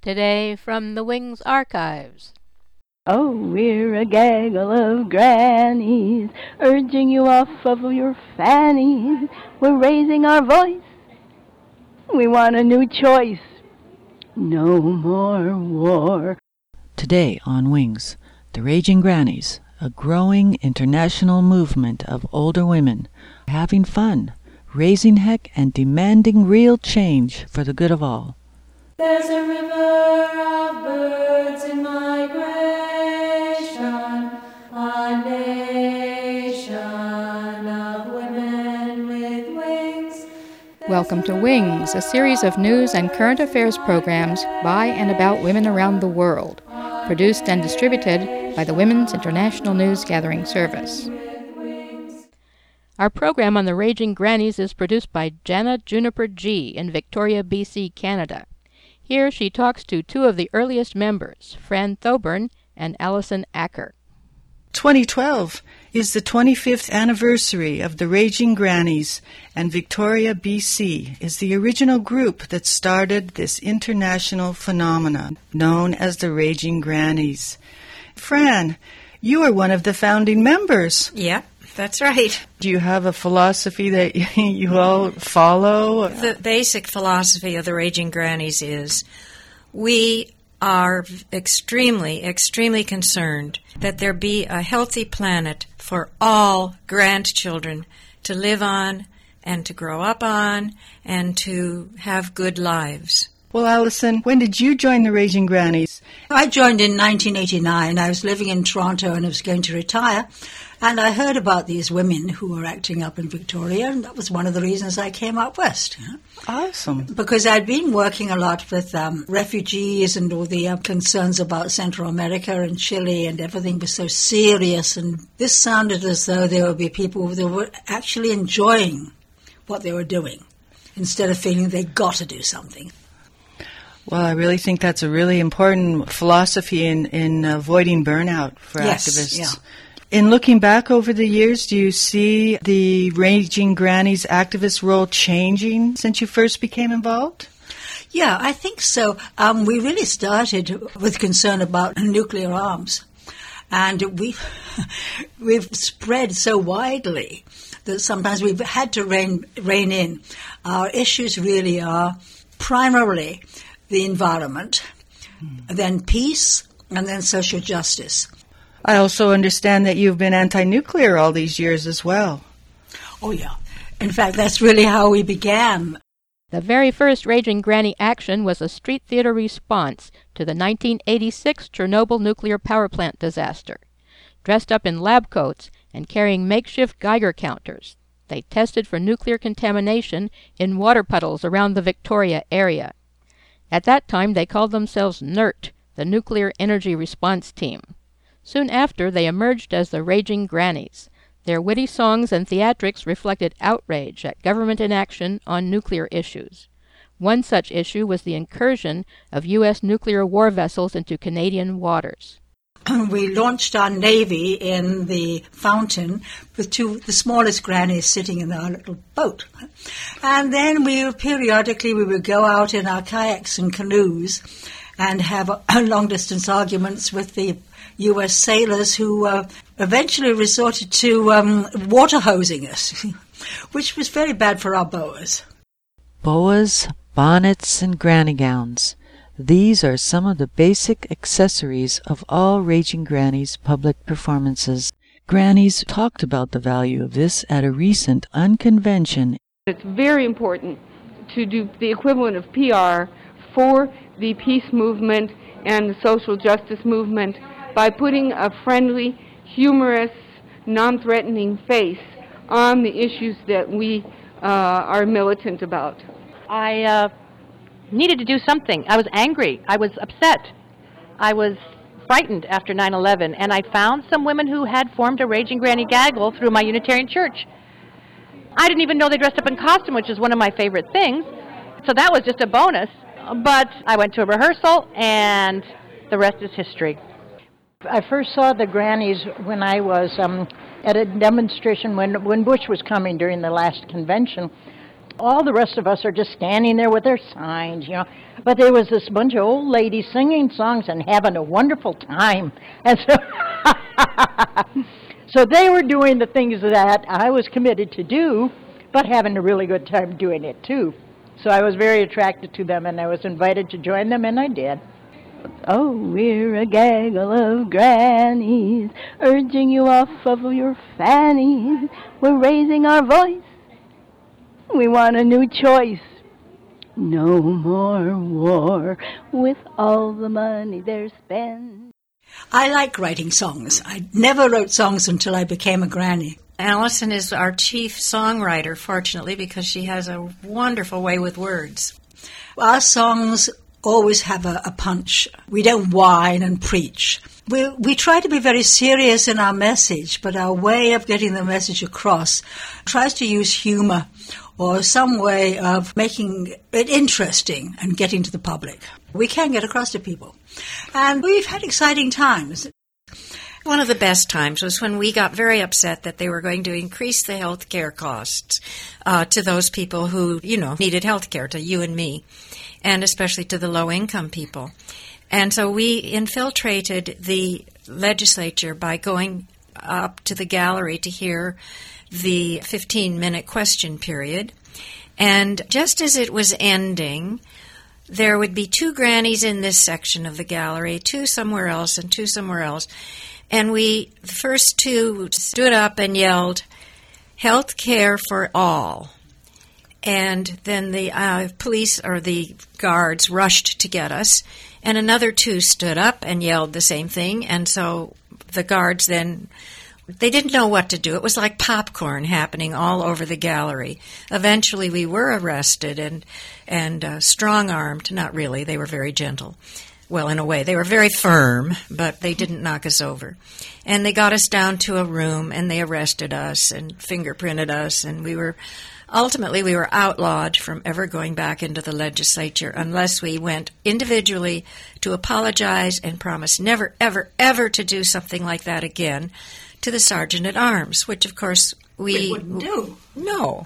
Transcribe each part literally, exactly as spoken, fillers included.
Today from the Wings Archives. Oh, we're a gaggle of grannies, urging you off of your fannies. We're raising our voice. We want a new choice. No more war. Today on Wings, the Raging Grannies, a growing international movement of older women having fun, raising heck, and demanding real change for the good of all. There's a river of birds in migration, a nation of women with wings. Welcome to Wings, a series of news and current affairs programs by and about women around the world, produced and distributed by the Women's International News Gathering Service. Our program on the Raging Grannies is produced by Jana Juniper G. in Victoria, B C, Canada. Here she talks to two of the earliest members, Fran Thoburn and Allison Acker. twenty twelve is the twenty-fifth anniversary of the Raging Grannies, and Victoria, B C is the original group that started this international phenomenon known as the Raging Grannies. Fran, you are one of the founding members. Yeah, that's right. Do you have a philosophy that you all follow? The basic philosophy of the Raging Grannies is we are extremely, extremely concerned that there be a healthy planet for all grandchildren to live on and to grow up on and to have good lives. Well, Allison, when did you join the Raging Grannies? I joined in nineteen eighty-nine. I was living in Toronto and I was going to retire. And I heard about these women who were acting up in Victoria, and that was one of the reasons I came out west. Awesome. Because I'd been working a lot with um, refugees and all the uh, concerns about Central America and Chile, and everything was so serious. And this sounded as though there would be people that were actually enjoying what they were doing, instead of feeling they got to do something. Well, I really think that's a really important philosophy in, in avoiding burnout for yes, activists. Yeah. In looking back over the years, do you see the Raging Grannies activist role changing since you first became involved? Yeah, I think so. Um, we really started with concern about nuclear arms. And we've, we've spread so widely that sometimes we've had to rein, rein in. Our issues really are primarily the environment, mm. then peace, and then social justice. I also understand that you've been anti-nuclear all these years as well. Oh, yeah. In fact, that's really how we began. The very first Raging Granny action was a street theater response to the nineteen eighty-six Chernobyl nuclear power plant disaster. Dressed up in lab coats and carrying makeshift Geiger counters, they tested for nuclear contamination in water puddles around the Victoria area. At that time, they called themselves NERT, the Nuclear Energy Response Team. Soon after, they emerged as the Raging Grannies. Their witty songs and theatrics reflected outrage at government inaction on nuclear issues. One such issue was the incursion of U S nuclear war vessels into Canadian waters. We launched our Navy in the fountain with two, the smallest grannies sitting in our little boat. And then we periodically we would go out in our kayaks and canoes and have long-distance arguments with the U S sailors who uh, eventually resorted to um, water hosing us, which was very bad for our boas. Boas, bonnets, and granny gowns. These are some of the basic accessories of all Raging Grannies public performances. Grannies talked about the value of this at a recent unconvention. It's very important to do the equivalent of P R for the peace movement and the social justice movement by putting a friendly, humorous, non-threatening face on the issues that we uh, are militant about. I uh, needed to do something. I was angry. I was upset. I was frightened after nine eleven, and I found some women who had formed a Raging Granny gaggle through my Unitarian church. I didn't even know they dressed up in costume, which is one of my favorite things, so that was just a bonus. But I went to a rehearsal, and the rest is history. I first saw the Grannies when I was um, at a demonstration when, when Bush was coming during the last convention. All the rest of us are just standing there with their signs, you know. But there was this bunch of old ladies singing songs and having a wonderful time. And so, so they were doing the things that I was committed to do, but having a really good time doing it too. So I was very attracted to them, and I was invited to join them, and I did. Oh, we're a gaggle of grannies, urging you off of your fannies. We're raising our voice. We want a new choice. No more war with all the money they're spent. I like writing songs. I never wrote songs until I became a granny. Allison is our chief songwriter, fortunately, because she has a wonderful way with words. Our songs always have a, a punch. We don't whine and preach. We, we try to be very serious in our message, but our way of getting the message across tries to use humor or some way of making it interesting and getting to the public. We can get across to people. And we've had exciting times. One of the best times was when we got very upset that they were going to increase the health care costs uh, to those people who, you know, needed health care, to you and me, and especially to the low-income people. And so we infiltrated the legislature by going up to the gallery to hear the fifteen-minute question period. And just as it was ending, there would be two grannies in this section of the gallery, two somewhere else, and two somewhere else. And we, the first two, stood up and yelled, "Health care for all." And then the uh, police or the guards rushed to get us. And another two stood up and yelled the same thing. And so the guards then, they didn't know what to do. It was like popcorn happening all over the gallery. Eventually we were arrested and, and uh, strong-armed. Not really. They were very gentle. Well, in a way, they were very firm, but they didn't knock us over. And they got us down to a room, and they arrested us and fingerprinted us, and we were, ultimately, we were outlawed from ever going back into the legislature unless we went individually to apologize and promise never, ever, ever to do something like that again to the Sergeant at Arms, which, of course, we, we wouldn't do. No.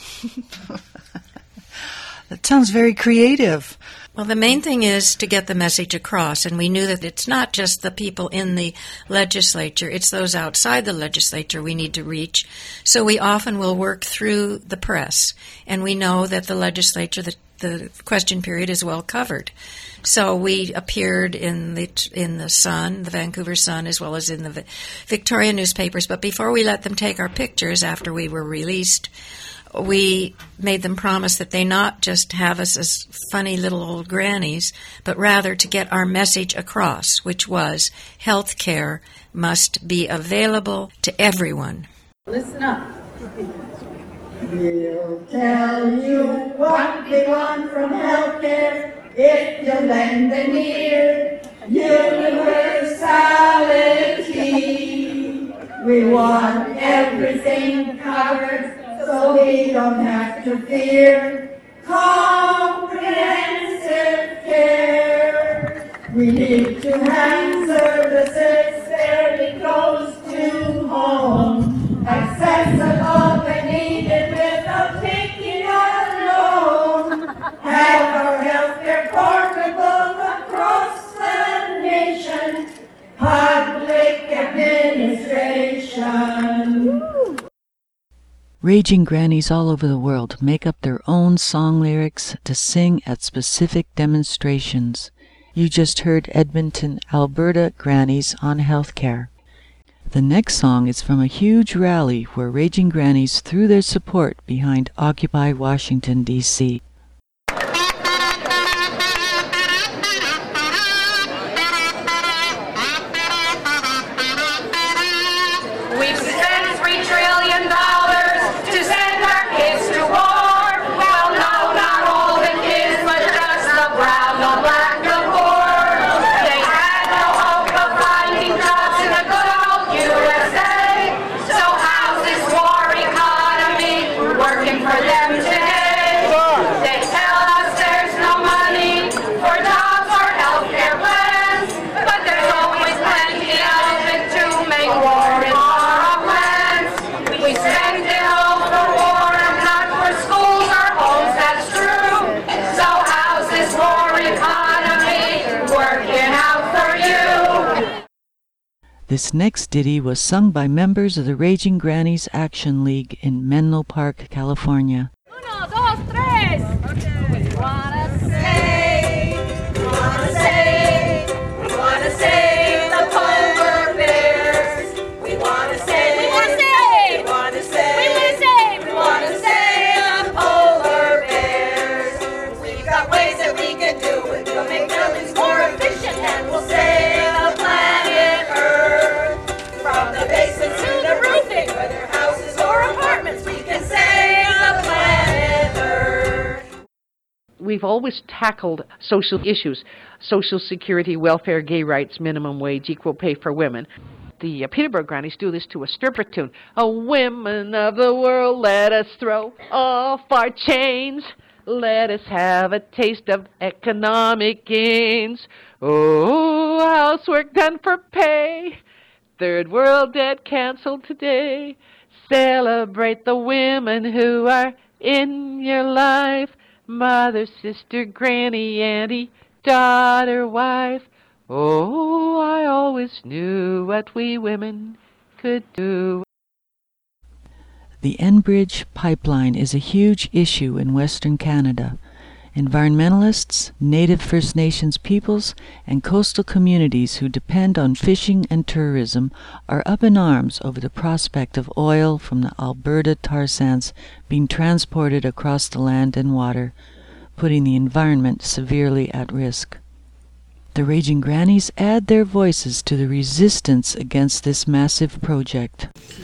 That sounds very creative. Well, the main thing is to get the message across, and we knew that it's not just the people in the legislature, it's those outside the legislature we need to reach. So we often will work through the press, and we know that the legislature, the, the question period is well covered. So we appeared in the in the Sun, the Vancouver Sun, as well as in the Victoria newspapers, but before we let them take our pictures after we were released, we made them promise that they not just have us as funny little old grannies, but rather to get our message across, which was health care must be available to everyone. Listen up. We'll tell you what we want from health care if you lend an ear. Universality. We want everything covered, so we don't have to fear comprehensive care. We need to have services fairly close to home, accessible when needed without taking a loan. Have our healthcare portable across the nation, public administration. Raging grannies all over the world make up their own song lyrics to sing at specific demonstrations. You just heard Edmonton, Alberta grannies on healthcare. The next song is from a huge rally where raging grannies threw their support behind Occupy Washington, D C For them today, This next ditty was sung by members of the Raging Grannies Action League in Menlo Park, California. Uno, dos, tres. We wanna save, we wanna save, we wanna save the polar bears. We wanna save, we wanna save, we wanna save, we wanna save the polar bears. We've got ways that we can do it. We'll make buildings more efficient and we'll save the planet Earth. From the basement to the roofing, whether houses or apartments, we can save the planet Earth. We've always tackled social issues, social security, welfare, gay rights, minimum wage, equal pay for women. The uh, Peterborough Grannies do this to a stripper tune. Oh, women of the world, let us throw off our chains. Let us have a taste of economic gains. Oh, housework done for pay. Third world debt canceled today. Celebrate the women who are in your life. Mother, sister, granny, auntie, daughter, wife. Oh, I always knew what we women could do. The Enbridge pipeline is a huge issue in Western Canada. Environmentalists, Native First Nations peoples, and coastal communities who depend on fishing and tourism are up in arms over the prospect of oil from the Alberta tar sands being transported across the land and water, putting the environment severely at risk. The Raging Grannies add their voices to the resistance against this massive project.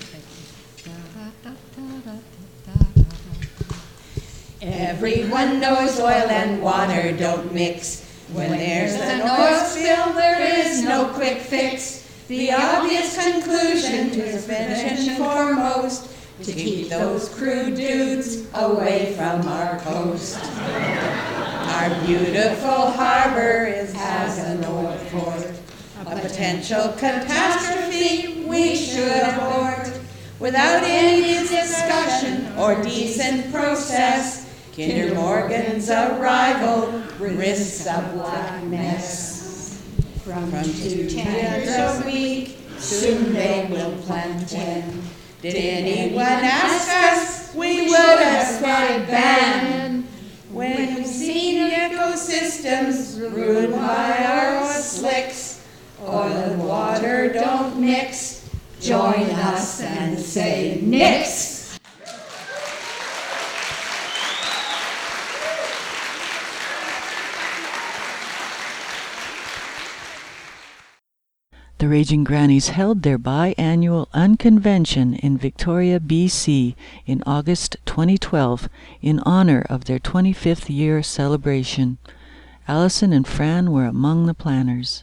Everyone knows oil and water don't mix. When there's an oil spill, there is no quick fix. The obvious conclusion is first and foremost to keep those crude dudes away from our coast. Our beautiful harbor is as an oil port, a potential catastrophe we should abort. Without any discussion or decent process, Kinder Morgan's arrival risks a black mess. From two tenders a week, soon they will plant ten. Did anyone ask us? We would have said ban. When we've seen ecosystems ruined by our oil slicks, oil and water don't mix. Join us and say nix. The Raging Grannies held their biannual Unconvention in Victoria, B C in August twenty twelve in honor of their twenty-fifth year celebration. Alison and Fran were among the planners.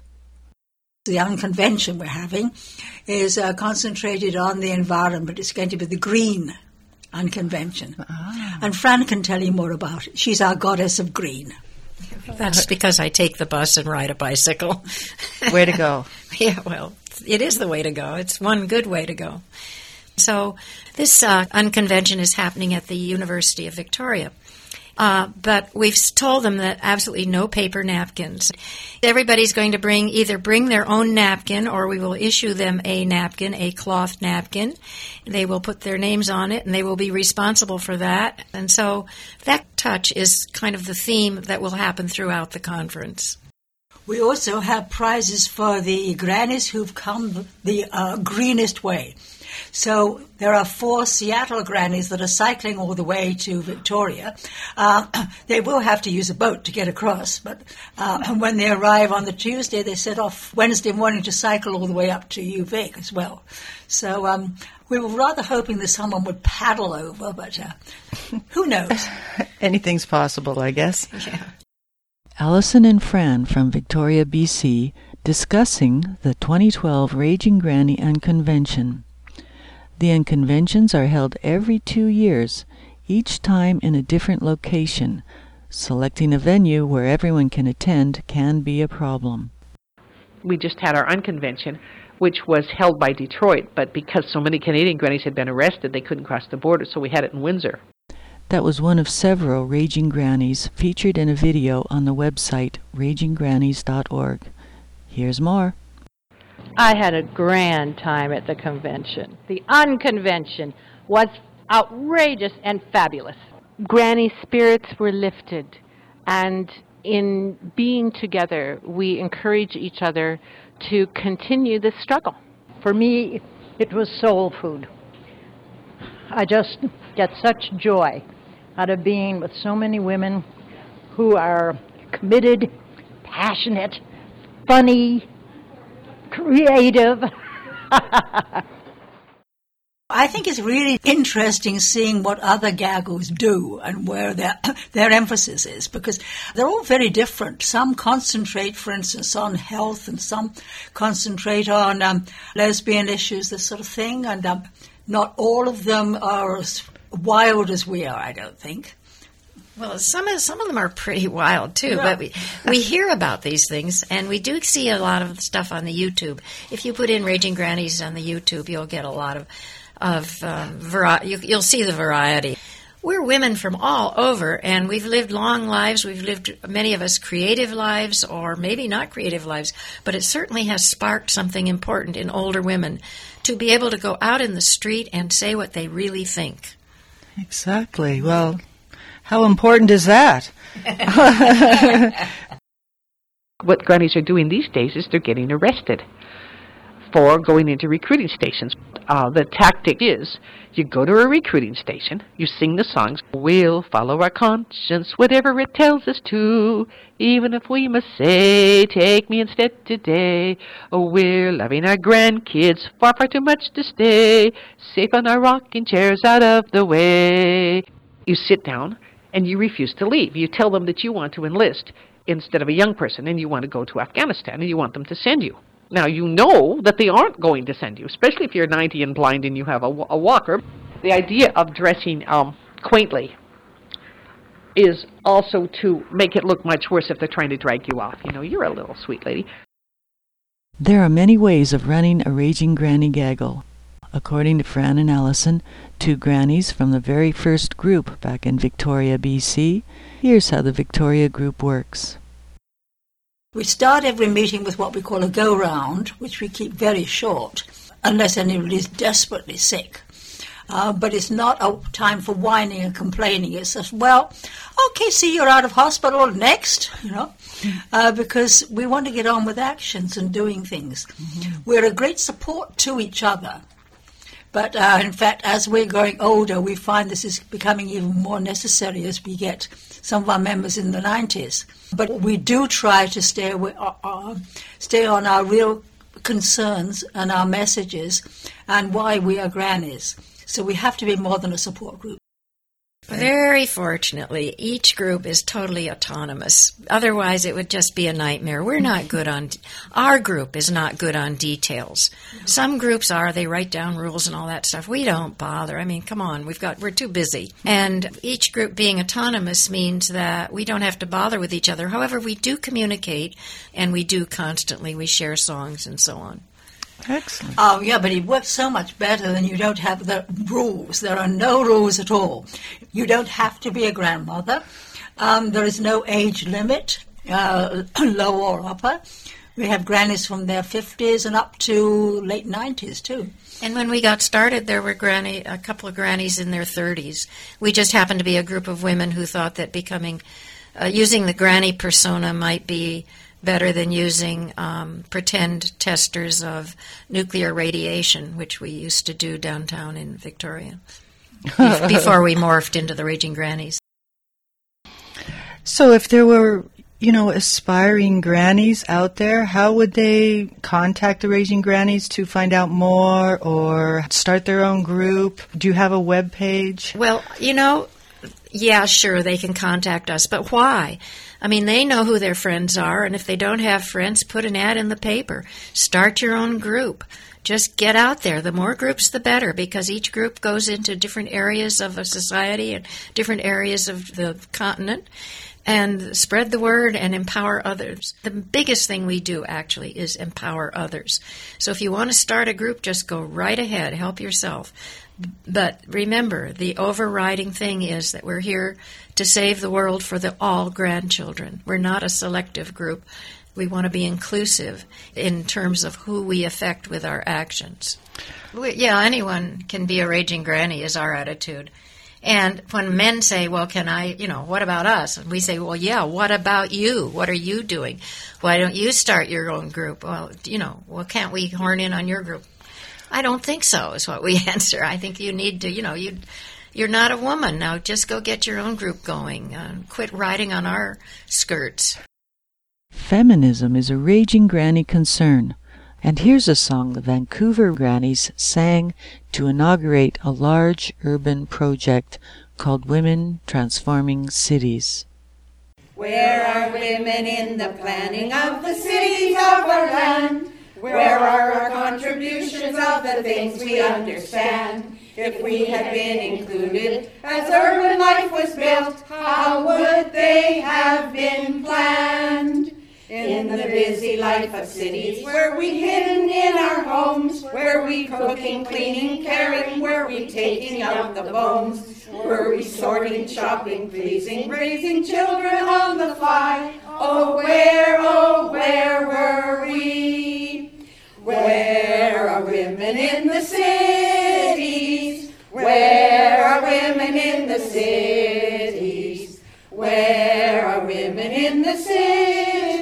The Unconvention we're having is uh, concentrated on the environment. It's going to be the Green Unconvention. Ah. And Fran can tell you more about it. She's our goddess of green. That's because I take the bus and ride a bicycle. Way to go. Yeah, well, it is the way to go. It's one good way to go. So this uh, Unconvention is happening at the University of Victoria. Uh, but we've told them that absolutely no paper napkins. Everybody's going to bring either bring their own napkin, or we will issue them a napkin, a cloth napkin. They will put their names on it, and they will be responsible for that. And so that touch is kind of the theme that will happen throughout the conference. We also have prizes for the grannies who've come the uh, greenest way. So there are four Seattle grannies that are cycling all the way to Victoria. Uh, they will have to use a boat to get across, but uh, when they arrive on the Tuesday, they set off Wednesday morning to cycle all the way up to U V as well. So um, we were rather hoping that someone would paddle over, but uh, who knows? Anything's possible, I guess. Yeah. Alison and Fran from Victoria, B C, discussing the twenty twelve Raging Granny Unconvention. The Unconventions are held every two years, each time in a different location. Selecting a venue where everyone can attend can be a problem. We just had our Unconvention, which was held by Detroit, but because so many Canadian grannies had been arrested, they couldn't cross the border, so we had it in Windsor. That was one of several Raging Grannies featured in a video on the website raging grannies dot org. Here's more. I had a grand time at the convention. The unconvention was outrageous and fabulous. Granny spirits were lifted, and in being together, we encourage each other to continue this struggle. For me, it was soul food. I just get such joy out of being with so many women who are committed, passionate, funny, creative. I think it's really interesting seeing what other gaggles do and where their their emphasis is, because they're all very different. Some concentrate, for instance, on health, and some concentrate on um, lesbian issues, this sort of thing, and um, not all of them are as wild as we are, I don't think. Well, some of some of them are pretty wild too, Yeah. but we we hear about these things, and we do see a lot of stuff on the YouTube. If you put in Raging Grannies on the YouTube, you'll get a lot of of um, vari- you, you'll see the variety. We're women from all over, and we've lived long lives. We've lived, many of us, creative lives, or maybe not creative lives, but it certainly has sparked something important in older women to be able to go out in the street and say what they really think. Exactly. Well, how important is that? What grannies are doing these days is they're getting arrested for going into recruiting stations. Uh, the tactic is you go to a recruiting station, you sing the songs, we'll follow our conscience, whatever it tells us to, even if we must say, take me instead today. Oh, we're loving our grandkids, far, far too much to stay, safe on our rocking chairs out of the way. You sit down and you refuse to leave. You tell them that you want to enlist instead of a young person, and you want to go to Afghanistan, and you want them to send you. Now, you know that they aren't going to send you, especially if you're ninety and blind and you have a, a walker. The idea of dressing um, quaintly is also to make it look much worse if they're trying to drag you off. You know, you're a little sweet lady. There are many ways of running a Raging Granny gaggle. According to Fran and Allison, two grannies from the very first group back in Victoria, B C, here's how the Victoria group works. We start every meeting with what we call a go-round, which we keep very short, unless anybody is desperately sick. Uh, but it's not a time for whining and complaining. It's just, well, okay, see, you're out of hospital, next, you know, uh, because we want to get on with actions and doing things. Mm-hmm. We're a great support to each other. But, uh, in fact, as we're growing older, we find this is becoming even more necessary as we get some of our members in the nineties. But we do try to stay, away, uh, uh, stay on our real concerns and our messages and why we are grannies. So we have to be more than a support group. Very fortunately, each group is totally autonomous. Otherwise, it would just be a nightmare. We're not good on, our group is not good on details. Some groups are, they write down rules and all that stuff. We don't bother. I mean, come on, we've got, we're too busy. And each group being autonomous means that we don't have to bother with each other. However, we do communicate, and we do constantly. We share songs and so on. Excellent. Oh, yeah, but it works so much better than you don't have the rules. There are no rules at all. You don't have to be a grandmother. Um, there is no age limit, uh, low or upper. We have grannies from their fifties and up to late nineties, too. And when we got started, there were granny, a couple of grannies in their thirties. We just happened to be a group of women who thought that becoming, uh, using the granny persona might be better than using um, pretend testers of nuclear radiation, which we used to do downtown in Victoria before we morphed into the Raging Grannies. So if there were, you know, aspiring grannies out there, how would they contact the Raging Grannies to find out more or start their own group? Do you have a web page? Well, you know, yeah, sure, they can contact us, but why? I mean, they know who their friends are, and if they don't have friends, put an ad in the paper. Start your own group. Just get out there. The more groups, the better, because each group goes into different areas of a society and different areas of the continent, and spread the word and empower others. The biggest thing we do, actually, is empower others. So if you want to start a group, just go right ahead. Help yourself. But remember, the overriding thing is that we're here to save the world for the all grandchildren. We're not a selective group. We want to be inclusive in terms of who we affect with our actions. We, yeah, anyone can be a raging granny is our attitude. And when men say, well, can I, you know, what about us? And we say, well, yeah, what about you? What are you doing? Why don't you start your own group? Well, you know, well, can't we horn in on your group? I don't think so, is what we answer. I think you need to, you know, you, you're not a woman. Now just go get your own group going. Uh, quit riding on our skirts. Feminism is a raging granny concern. And here's a song the Vancouver Grannies sang to inaugurate a large urban project called Women Transforming Cities. Where are women in the planning of the cities of our land? Where are our contributions of the things we understand? If we had been included as urban life was built, how would they have been planned? In the busy life of cities, were we hidden in our homes? Were we cooking, cleaning, caring? Were we taking out the bones? Were we sorting, shopping, pleasing, raising children on the fly? Oh, where, oh, where were we? Where are women in the cities? Where are women in the cities? Where are women in the cities?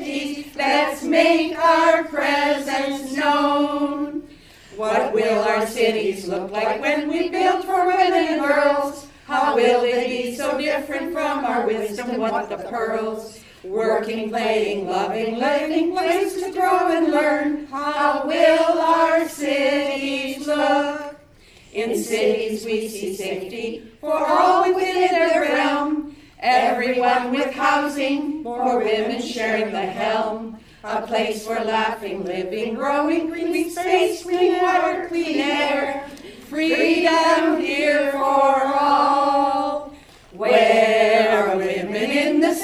Let's make our presence known. What will our cities look like when we build for women and girls? How will they be so different from our wisdom? What the pearls? Working, playing, loving, living, place to grow and learn. How will our cities look? In cities we see safety for all within their realm. Everyone with housing, more women sharing the helm. A place for laughing, living, growing, green space, clean water, clean air. Freedom here for all. Where are women in the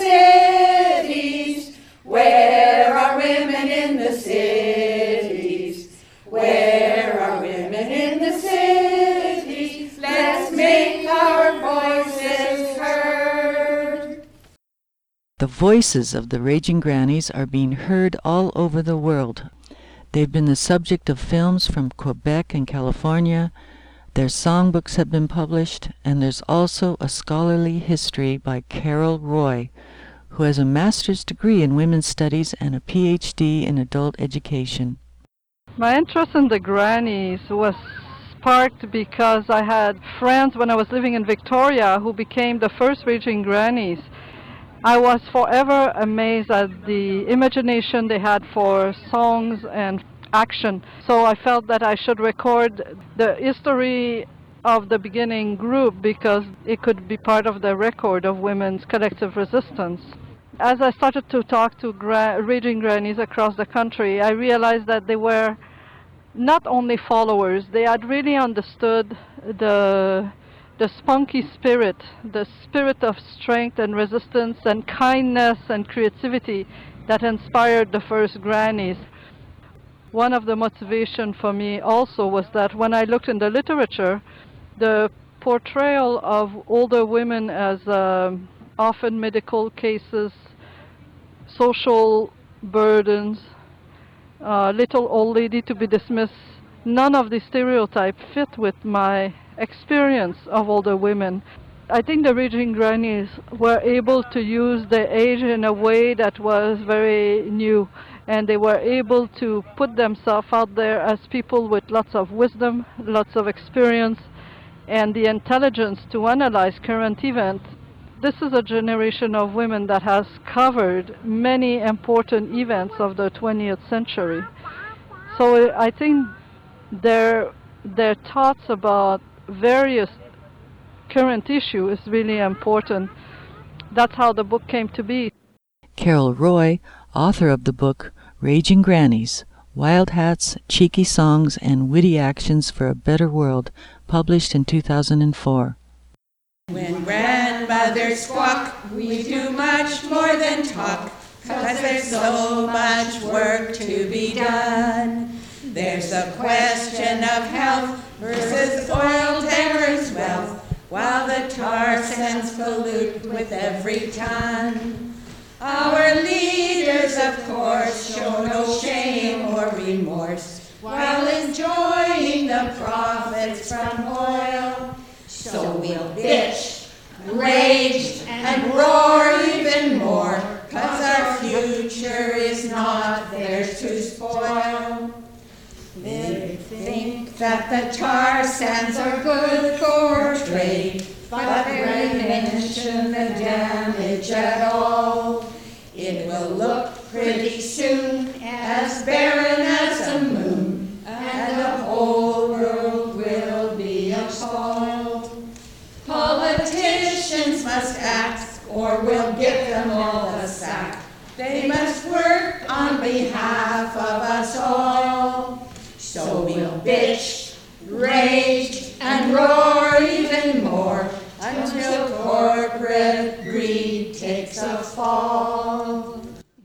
cities? Where are women in the cities? Where are women in the cities? Let's make our voices heard. The voices of the Raging Grannies are being heard all over the world. They've been the subject of films from Quebec and California. Their songbooks have been published, and there's also a scholarly history by Carol Roy, who has a master's degree in women's studies and a P H D in adult education. My interest in the grannies was sparked because I had friends when I was living in Victoria who became the first Raging Grannies. I was forever amazed at the imagination they had for songs and action. So I felt that I should record the history of the beginning group because it could be part of the record of women's collective resistance. As I started to talk to gra- Raging Grannies across the country, I realized that they were not only followers, they had really understood the the spunky spirit, the spirit of strength and resistance and kindness and creativity that inspired the first grannies. One of the motivation for me also was that when I looked in the literature, the portrayal of older women as uh, often medical cases, social burdens, uh, little old lady to be dismissed, none of these stereotypes fit with my experience of older women. I think the Raging Grannies were able to use their age in a way that was very new, and they were able to put themselves out there as people with lots of wisdom, lots of experience, and the intelligence to analyze current events. This is a generation of women that has covered many important events of the twentieth century. So I think their, their thoughts about various current issues is really important. That's how the book came to be. Carol Roy, author of the book Raging Grannies, Wild Hats, Cheeky Songs, and Witty Actions for a Better World, published in two thousand four. When grandmothers squawk, we do much more than talk, 'cause there's so much work to be done. There's a question of health versus oil diggers' wealth, while the tar sands pollute with every ton. Our leaders, of course, show no shame or remorse while enjoying the profits from oil. So we'll bitch, rage, and roar even more, 'cause our future is not theirs to spoil. They think that the tar sands are good for trade, but they mention the damage at all. It will look pretty soon as barren as a moon, and the whole world will be appalled. Politicians must act, or we'll give them all the sack. They must work on behalf of us all. So we'll bitch, rage, and roar even more until corporate greed takes a fall.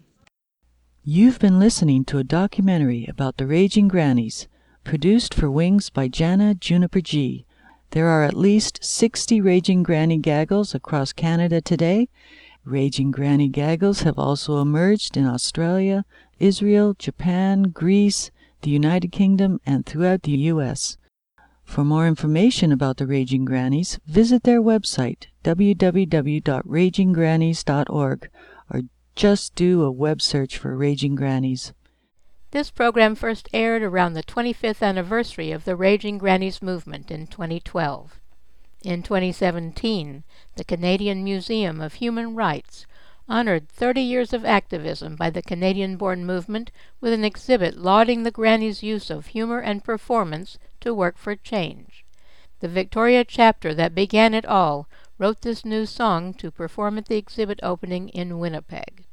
You've been listening to a documentary about the Raging Grannies, produced for Wings by Jana Juniper G. There are at least sixty Raging Granny gaggles across Canada today. Raging Granny gaggles have also emerged in Australia, Israel, Japan, Greece, the United Kingdom, and throughout the U S For more information about the Raging Grannies, visit their website, w w w dot raging grannies dot org, or just do a web search for Raging Grannies. This program first aired around the twenty-fifth anniversary of the Raging Grannies movement in twenty twelve. In twenty seventeen, the Canadian Museum of Human Rights honored thirty years of activism by the Canadian-born movement with an exhibit lauding the Grannies' use of humor and performance to work for change. The Victoria chapter that began it all wrote this new song to perform at the exhibit opening in Winnipeg.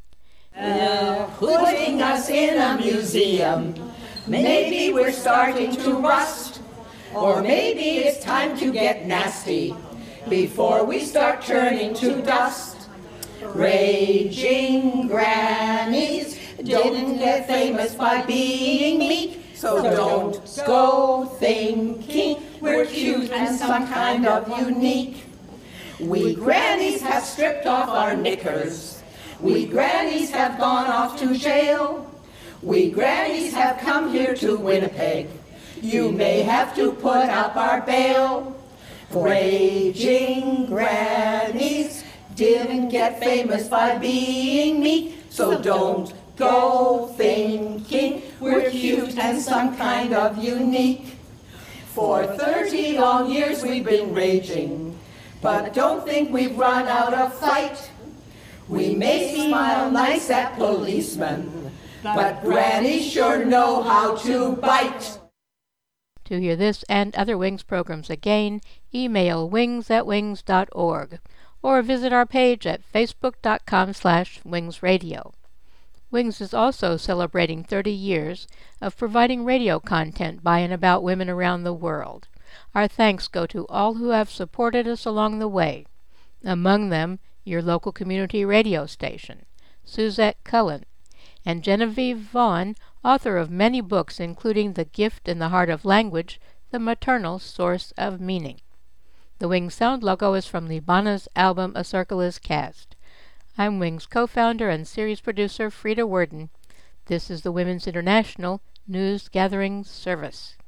Uh, putting us in a museum, maybe we're starting to rust, or maybe it's time to get nasty before we start turning to dust. Raging Grannies didn't get famous by being meek, so don't go thinking we're cute and some kind of unique. We grannies have stripped off our knickers. We grannies have gone off to jail. We grannies have come here to Winnipeg. You may have to put up our bail. Raging Grannies didn't get famous by being meek, so don't go thinking we're cute and some kind of unique. For thirty long years we've been raging, but don't think we've run out of fight. We may smile nice at policemen, but grannies sure know how to bite. To hear this and other Wings programs again, email wings at wings dot org or visit our page at facebook dot com slash wings radio. Wings is also celebrating thirty years of providing radio content by and about women around the world. Our thanks go to all who have supported us along the way, among them your local community radio station, Suzette Cullen, and Genevieve Vaughn, author of many books including The Gift in the Heart of Language, The Maternal Source of Meaning. The Wings sound logo is from Libana's album A Circle is Cast. I'm Wings co-founder and series producer Frida Worden. This is the Women's International News Gathering Service.